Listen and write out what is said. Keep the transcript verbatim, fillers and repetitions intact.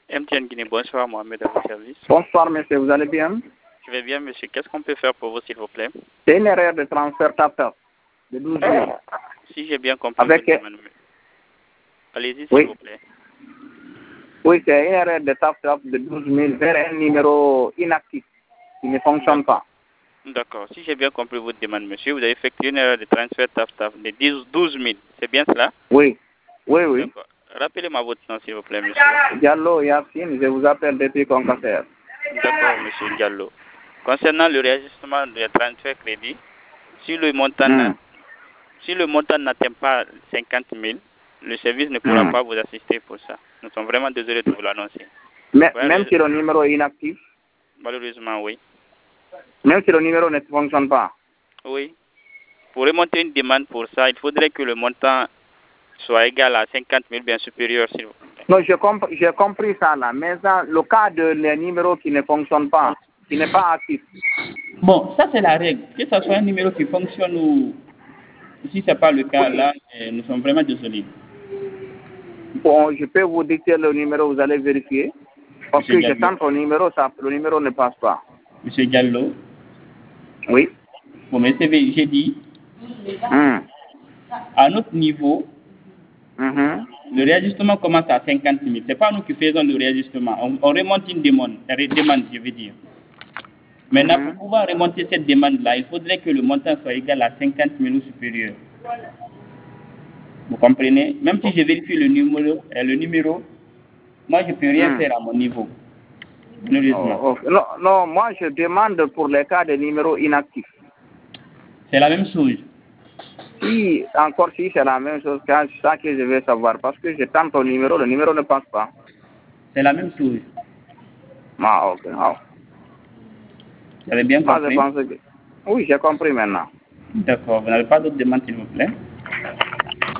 M T N Guinée, bonsoir Mohamed à votre service. Bonsoir monsieur, vous allez bien? Je vais bien monsieur, qu'est-ce qu'on peut faire pour vous s'il vous plaît? C'est une erreur de transfert TapTap de douze mille. Si j'ai bien compris Avec votre demande. Allez-y s'il Oui. vous plaît. Oui, c'est une erreur de TapTap de douze mille vers un numéro inactif qui ne fonctionne pas. D'accord. Si j'ai bien compris votre demande, monsieur, vous avez effectué une erreur de transfert TapTap de douze mille. C'est bien cela? Oui. Oui, oui. D'accord. Rappelez-moi votre nom, s'il vous plaît, monsieur. Diallo Yassine, je vous appelle depuis Concassère. D'accord, monsieur Diallo. Concernant le réajustement des transferts crédit, si le montant Hmm. n'a- si le montant n'atteint pas cinquante mille, le service ne pourra Hmm. pas vous assister pour ça. Nous sommes vraiment désolés de vous l'annoncer. Mais, Ouais, même ré- si le numéro est inactif, Malheureusement, oui. même si le numéro ne fonctionne pas. Oui. Pour remonter une demande pour ça, il faudrait que le montant soit égal à cinquante mille, bien supérieur, s'il vous plaît. Non, j'ai compris, j'ai compris ça là. Mais dans le cas de les numéros qui ne fonctionnent pas, qui n'est pas actif, Bon, ça c'est la règle. Que ce soit un numéro qui fonctionne ou si ce n'est pas le cas, Oui. là, eh, nous sommes vraiment désolés. bon, je peux vous dicter le numéro, vous allez vérifier. Parce Monsieur que je Diallo. tente au numéro, ça, le numéro ne passe pas. Monsieur Diallo. Oui. Bon, mais c'est j'ai dit, Hmm. à notre niveau, Mhm. le réajustement commence à cinquante mille. Ce n'est pas nous qui faisons le réajustement. On, on remonte une demande, une demande, je veux dire. Maintenant, Mhm. pour pouvoir remonter cette demande-là, il faudrait que le montant soit égal à cinquante mille ou supérieur. Vous comprenez? Même si je vérifie le numéro, euh, le numéro, moi, je ne peux rien Hmm. faire à mon niveau. Malheureusement. Oh, ok. Non, non, moi je demande pour les cas de numéros inactifs. C'est la même chose. Si, encore si c'est la même chose, c'est ça que je veux savoir. Parce que je tente au numéro, le numéro ne passe pas. C'est la même chose. Ah, ok. Ah. Vous avez bien Moi je compris? pense que... Oui, j'ai compris maintenant. D'accord. Vous n'avez pas d'autres demandes, s'il vous plaît?